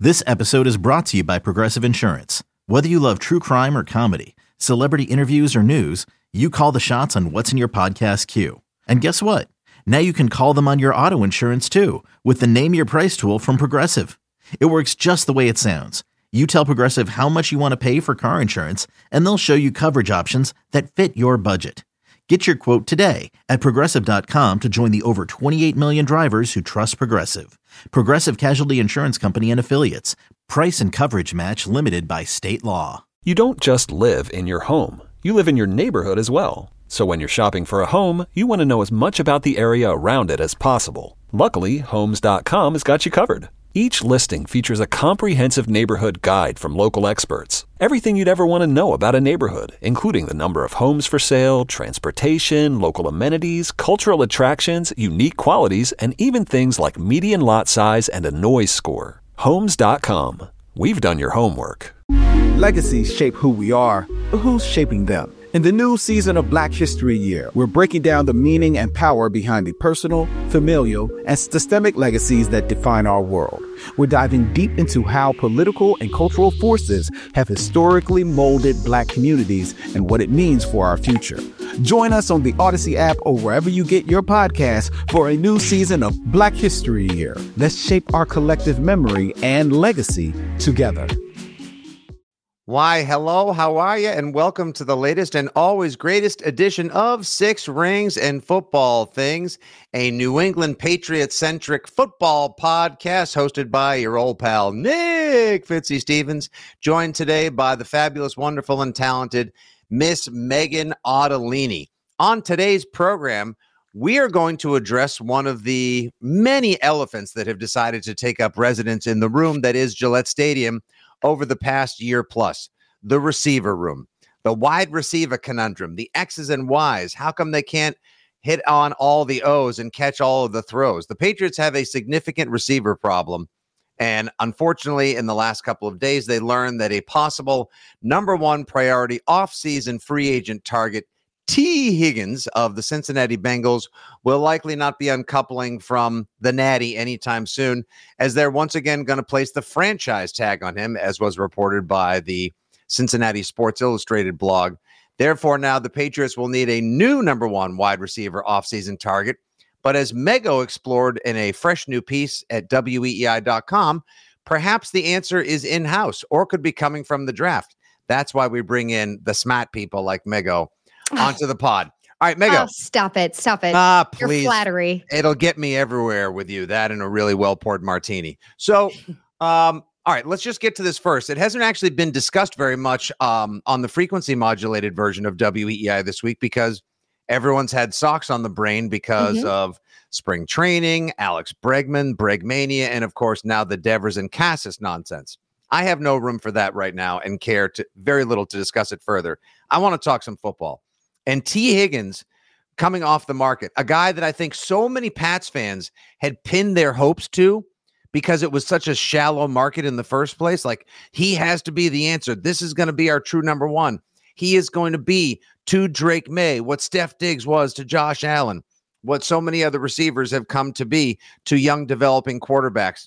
This episode is brought to you by Progressive Insurance. Whether you love true crime or comedy, celebrity interviews or news, you call the shots on what's in your podcast queue. And guess what? Now you can call them on your auto insurance too with the Name Your Price tool from Progressive. It works just the way it sounds. You tell Progressive how much you want to pay for car insurance, and they'll show you coverage options that fit your budget. Get your quote today at Progressive.com to join the over 28 million drivers who trust Progressive. Progressive Casualty Insurance Company and Affiliates. Price and coverage match limited by state law. You don't just live in your home. You live in your neighborhood as well. So when you're shopping for a home, you want to know as much about the area around it as possible. Luckily, Homes.com has got you covered. Each listing features a comprehensive neighborhood guide from local experts. Everything you'd ever want to know about a neighborhood, including the number of homes for sale, transportation, local amenities, cultural attractions, unique qualities, and even things like median lot size and a noise score. Homes.com. We've done your homework. Legacies shape who we are, but who's shaping them? In the new season of Black History Year, we're breaking down the meaning and power behind the personal, familial, and systemic legacies that define our world. We're diving deep into how political and cultural forces have historically molded Black communities and what it means for our future. Join us on the Odyssey app or wherever you get your podcasts for a new season of Black History Year. Let's shape our collective memory and legacy together. Why, hello, how are you? And welcome to the latest and always greatest edition of Six Rings and Football Things, a New England Patriot-centric football podcast hosted by your old pal, Nick Fitzy Stevens, joined today by the fabulous, wonderful, and talented Miss Megan Ottolini. On today's program, we are going to address one of the many elephants that have decided to take up residence in the room that is Gillette Stadium over the past year plus. The receiver room, the wide receiver conundrum, the X's and Y's. How come they can't hit on all the O's and catch all of the throws? The Patriots have a significant receiver problem. And unfortunately, in the last couple of days, they learned that a possible number one priority offseason free agent target, T. Higgins of the Cincinnati Bengals, will likely not be uncoupling from the Natty anytime soon, as they're once again going to place the franchise tag on him, as was reported by the Cincinnati Sports Illustrated blog. Therefore, now the Patriots will need a new number one wide receiver offseason target. But as Mego explored in a fresh new piece at weei.com, perhaps the answer is in-house or could be coming from the draft. That's why we bring in the smart people like Mego onto the pod. All right, Mego. Oh, stop it. Please. Your flattery. It'll get me everywhere with you. That and a really well-poured martini. So, all right, let's just get to this first. It hasn't actually been discussed very much on the frequency modulated version of WEEI this week because everyone's had socks on the brain because of spring training, Alex Bregman, Bregmania, and of course now the Devers and Cassis nonsense. I have no room for that right now and care to very little to discuss it further. I want to talk some football. And T. Higgins coming off the market, a guy that I think so many Pats fans had pinned their hopes to because it was such a shallow market in the first place. Like, he has to be the answer. This is going to be our true number one. He is going to be to Drake May what Steph Diggs was to Josh Allen, what so many other receivers have come to be to young developing quarterbacks.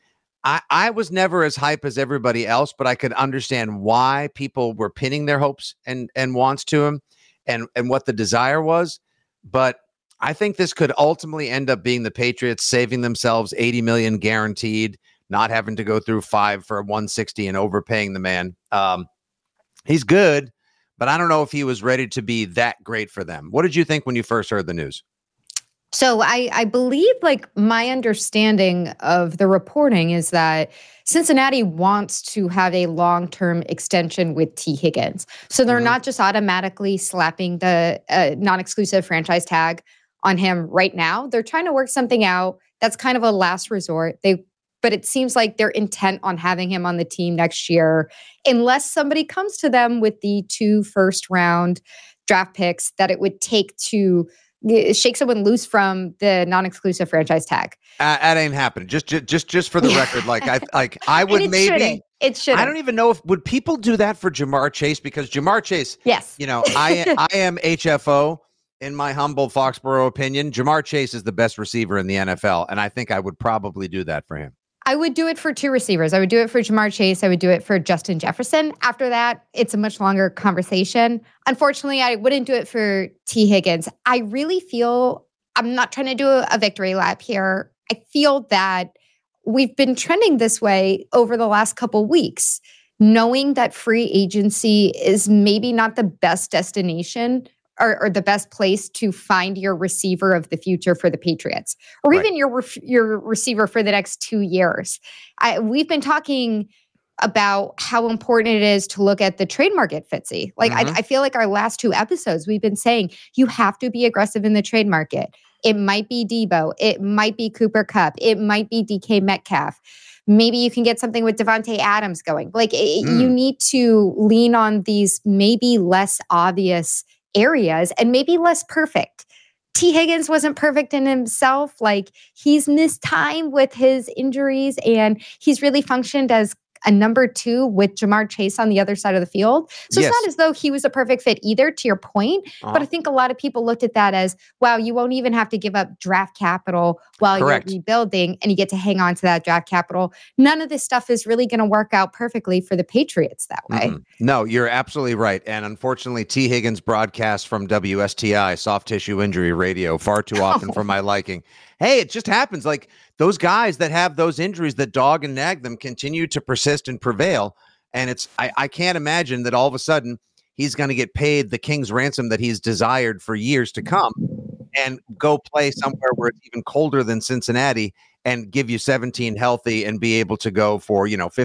I was never as hype as everybody else, but I could understand why people were pinning their hopes and wants to him and what the desire was. But I think this could ultimately end up being the Patriots saving themselves $80 million guaranteed, not having to go through 5 for 160 and overpaying the man. He's good, but I don't know if he was ready to be that great for them. What did you think when you first heard the news? So I believe, like, my understanding of the reporting is that Cincinnati wants to have a long-term extension with T. Higgins. So they're not just automatically slapping the non-exclusive franchise tag on him right now. They're trying to work something out. That's kind of a last resort. But it seems like they're intent on having him on the team next year, unless somebody comes to them with the 2 first-round draft picks that it would take to shake someone loose from the non-exclusive franchise tag. That ain't happening. Just for the record, I would maybe. It should. I don't even know if would people do that for Ja'Marr Chase, because Ja'Marr Chase. Yes. I am HFO in my humble Foxborough opinion. Ja'Marr Chase is the best receiver in the NFL, and I think I would probably do that for him. I would do it for 2 receivers. I would do it for Ja'Marr Chase. I would do it for Justin Jefferson. After that, it's a much longer conversation. Unfortunately, I wouldn't do it for T. Higgins. I really feel, I'm not trying to do a victory lap here. I feel that we've been trending this way over the last couple weeks, knowing that free agency is maybe not the best destination or the best place to find your receiver of the future for the Patriots, or even your receiver for the next 2 years. We've been talking about how important it is to look at the trade market, Fitzy. Like, I feel like our last 2 episodes, we've been saying you have to be aggressive in the trade market. It might be Debo. It might be Cooper Kupp. It might be DK Metcalf. Maybe you can get something with Devontae Adams going. Like, you need to lean on these maybe less obvious areas and maybe less perfect. T. Higgins wasn't perfect in himself. Like, he's missed time with his injuries, and he's really functioned as a number 2 with Ja'Marr Chase on the other side of the field. So it's not as though he was a perfect fit either, to your point. But I think a lot of people looked at that as, wow, you won't even have to give up draft capital while you're rebuilding, and you get to hang on to that draft capital. None of this stuff is really going to work out perfectly for the Patriots that way. No, you're absolutely right. And unfortunately, T. Higgins broadcasts from WSTI, soft tissue injury radio, far too often for my liking. Hey, it just happens. Like, those guys that have those injuries that dog and nag them continue to persist and prevail. And I can't imagine that all of a sudden he's going to get paid the king's ransom that he's desired for years to come and go play somewhere where it's even colder than Cincinnati and give you 17 healthy and be able to go for,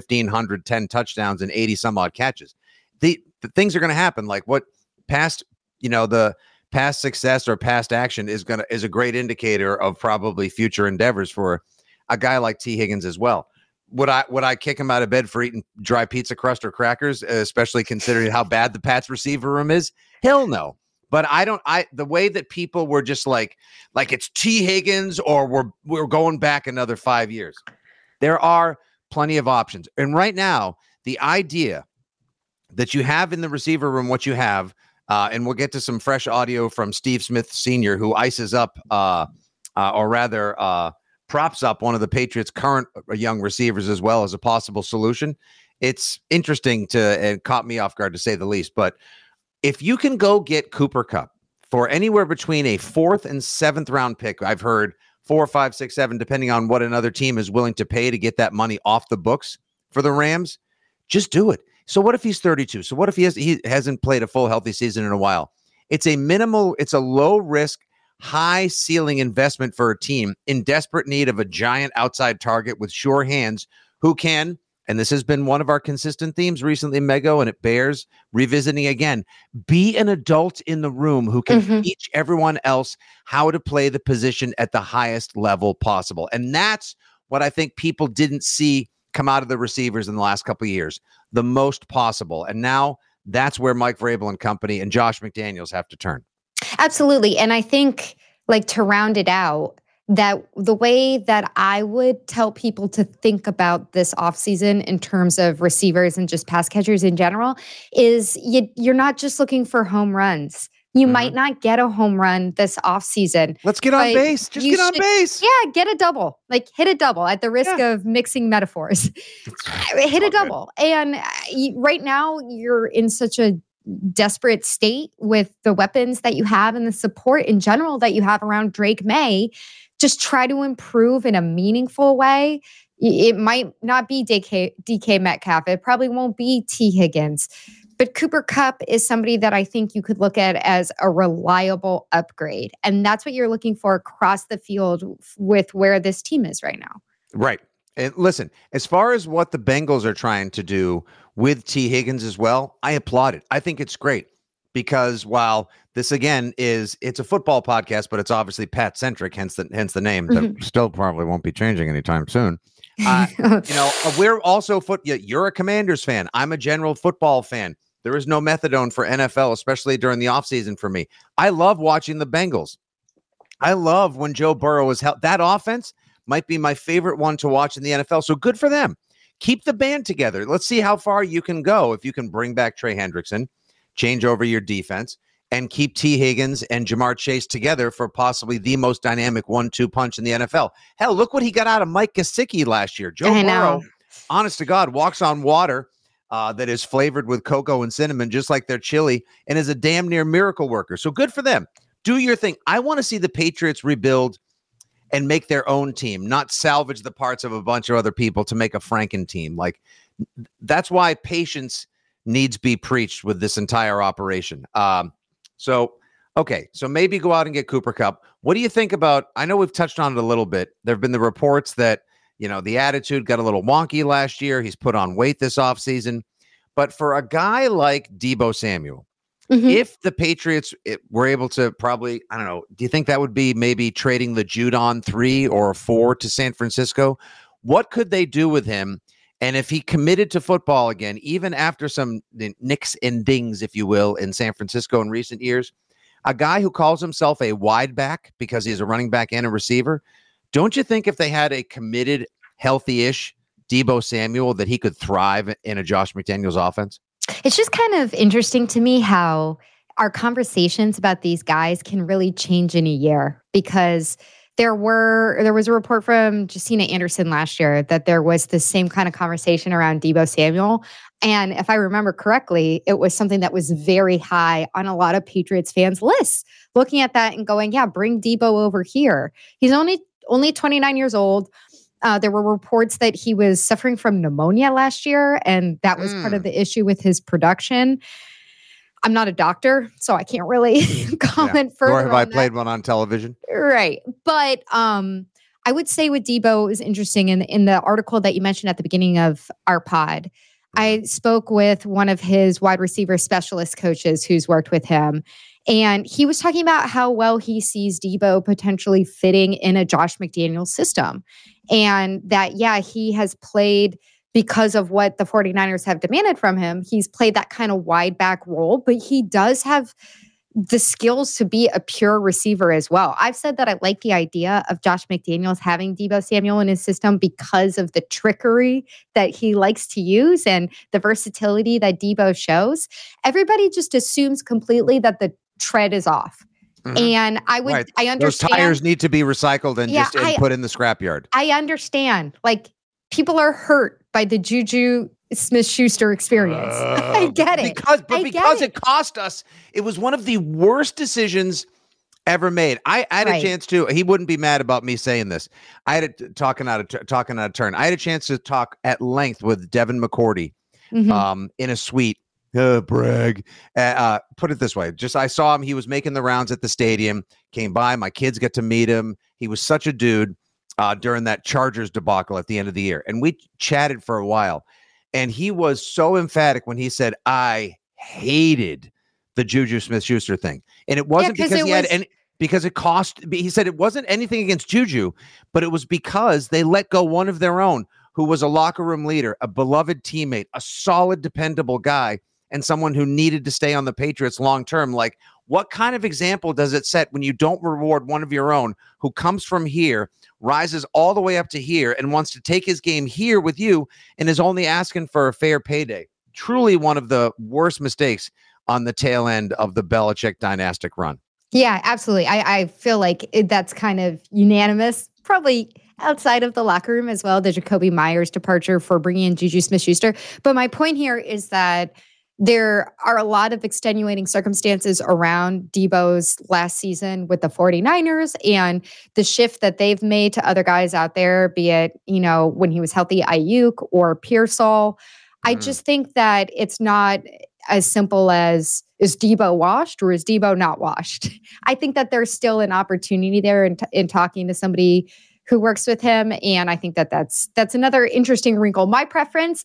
1,510 touchdowns and 80 some odd catches. The things are going to happen. Like, what past, the past success or past action is a great indicator of probably future endeavors for a guy like T. Higgins as well. Would I kick him out of bed for eating dry pizza crust or crackers, especially considering how bad the Pats receiver room is? Hell no. But the way that people were just like it's T. Higgins or we're going back another 5 years. There are plenty of options. And right now, the idea that you have in the receiver room what you have, and we'll get to some fresh audio from Steve Smith Sr., who ices up, props up one of the Patriots' current young receivers as well as a possible solution. It's interesting and caught me off guard, to say the least. But if you can go get Cooper Kupp for anywhere between a 4th and 7th round pick, I've heard 4, 5, 6, 7, depending on what another team is willing to pay to get that money off the books for the Rams, just do it. So what if he's 32? So what if he hasn't played a full healthy season in a while? It's a low risk, high ceiling investment for a team in desperate need of a giant outside target with sure hands who can, and this has been one of our consistent themes recently, Mego, and it bears revisiting again, be an adult in the room who can teach everyone else how to play the position at the highest level possible. And that's what I think people didn't see come out of the receivers in the last couple of years, the most possible. And now that's where Mike Vrabel and company and Josh McDaniels have to turn. Absolutely. And I think, like, to round it out, that the way that I would tell people to think about this offseason in terms of receivers and just pass catchers in general is you're not just looking for home runs. You might not get a home run this offseason. Let's get on base. Just get on base. Yeah, get a double. Like, hit a double at the risk of mixing metaphors. Hit a double. Good. And right now, you're in such a desperate state with the weapons that you have and the support in general that you have around Drake May. Just try to improve in a meaningful way. It might not be DK Metcalf. It probably won't be T. Higgins. But Cooper Kupp is somebody that I think you could look at as a reliable upgrade. And that's what you're looking for across the field with where this team is right now. Right. And listen, as far as what the Bengals are trying to do with T. Higgins as well, I applaud it. I think it's great because while this, again, it's a football podcast, but it's obviously Pat centric, hence the name that still probably won't be changing anytime soon. We're also you're a Commanders fan. I'm a general football fan. There is no methadone for NFL, especially during the offseason for me. I love watching the Bengals. I love when Joe Burrow is held. That offense might be my favorite one to watch in the NFL. So good for them. Keep the band together. Let's see how far you can go if you can bring back Trey Hendrickson, change over your defense, and keep T. Higgins and Jamar Chase together for possibly the most dynamic 1-2 punch in the NFL. Hell, look what he got out of Mike Gesicki last year. Joe Burrow, honest to God, walks on water that is flavored with cocoa and cinnamon, just like their chili, and is a damn near miracle worker. So good for them. Do your thing. I want to see the Patriots rebuild and make their own team, not salvage the parts of a bunch of other people to make a Franken team. Like, that's why patience needs be preached with this entire operation. So maybe go out and get Cooper Kupp. What do you think about, I know we've touched on it a little bit. There have been the reports that, the attitude got a little wonky last year. He's put on weight this offseason. But for a guy like Deebo Samuel, if the Patriots were able to probably, I don't know, do you think that would be maybe trading the Judon 3 or 4 to San Francisco? What could they do with him? And if he committed to football again, even after some nicks and dings, if you will, in San Francisco in recent years, a guy who calls himself a wide back because he's a running back and a receiver, don't you think if they had a committed, healthy-ish Deebo Samuel that he could thrive in a Josh McDaniels offense? It's just kind of interesting to me how our conversations about these guys can really change in a year, because there was a report from Justina Anderson last year that there was the same kind of conversation around Deebo Samuel. And if I remember correctly, it was something that was very high on a lot of Patriots fans' lists, looking at that and going, yeah, bring Deebo over here. He's only 29 years old. There were reports that he was suffering from pneumonia last year, and that was part of the issue with his production. I'm not a doctor, so I can't really comment further. Or have I played one on television? Right. But I would say with Deebo is interesting. In the article that you mentioned at the beginning of our pod, I spoke with one of his wide receiver specialist coaches who's worked with him. And he was talking about how well he sees Deebo potentially fitting in a Josh McDaniels system. And that, he has played, because of what the 49ers have demanded from him, he's played that kind of wide back role, but he does have the skills to be a pure receiver as well. I've said that I like the idea of Josh McDaniels having Deebo Samuel in his system because of the trickery that he likes to use and the versatility that Deebo shows. Everybody just assumes completely that the tread is off. And I understand those tires need to be recycled and put in the scrapyard. I understand. Like, people are hurt by the Juju Smith-Schuster experience. I get it. Because it cost us, it was one of the worst decisions ever made. I had a chance to, he wouldn't be mad about me saying this. I had talking out of turn. I had a chance to talk at length with Devin McCourty in a suite. Brag. Put it this way. I saw him. He was making the rounds at the stadium, came by. My kids get to meet him. He was such a dude during that Chargers debacle at the end of the year. And we chatted for a while. And he was so emphatic when he said, I hated the Juju Smith-Schuster thing. And it wasn't because it cost. He said it wasn't anything against Juju, but it was because they let go one of their own who was a locker room leader, a beloved teammate, a solid, dependable guy, and someone who needed to stay on the Patriots long-term. Like, what kind of example does it set when you don't reward one of your own who comes from here, rises all the way up to here, and wants to take his game here with you and is only asking for a fair payday? Truly one of the worst mistakes on the tail end of the Belichick dynastic run. Yeah, absolutely. I feel like that's kind of unanimous, probably outside of the locker room as well, the Jacoby Myers departure for bringing in Juju Smith-Schuster. But my point here is that there are a lot of extenuating circumstances around Deebo's last season with the 49ers and the shift that they've made to other guys out there, be it, when he was healthy, Ayuk or Pearsall. I just think that it's not as simple as, is Deebo washed or is Deebo not washed? I think that there's still an opportunity there in talking to somebody who works with him. And I think that that's another interesting wrinkle. My preference,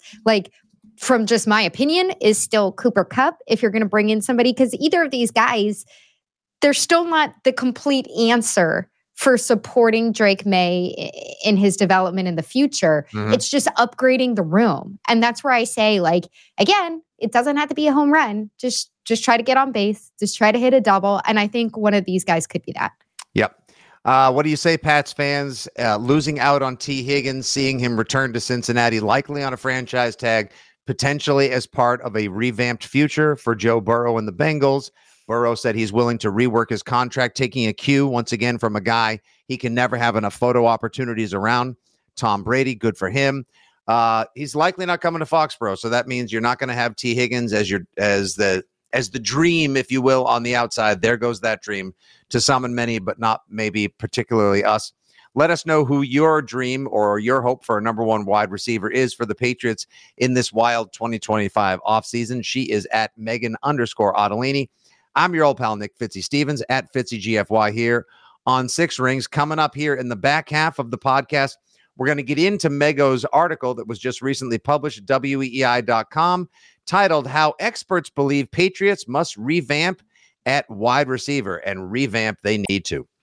from just my opinion, is still Cooper Kupp if you're going to bring in somebody, because either of these guys, they're still not the complete answer for supporting Drake May in his development in the future. It's just upgrading the room. And that's where I say, again, it doesn't have to be a home run. Just try to get on base. Just try to hit a double. And I think one of these guys could be that. Yep. What do you say, Pats fans? Losing out on T. Higgins, seeing him return to Cincinnati, likely on a franchise tag, potentially as part of a revamped future for Joe Burrow and the Bengals. Burrow said he's willing to rework his contract, taking a cue once again from a guy he can never have enough photo opportunities around. Tom Brady, good for him. He's likely not coming to Foxborough, so that means you're not going to have T. Higgins as the dream, if you will, on the outside. There goes that dream to some and many, but not maybe particularly us. Let us know who your dream or your hope for a number one wide receiver is for the Patriots in this wild 2025 offseason. She is at Megan_Ottolini. I'm your old pal, Nick Fitzy Stevens, at FitzyGFY here on Six Rings. Coming up here in the back half of the podcast, we're going to get into Mego's article that was just recently published at weei.com, titled How Experts Believe Patriots Must Revamp at Wide Receiver, and revamp they need to.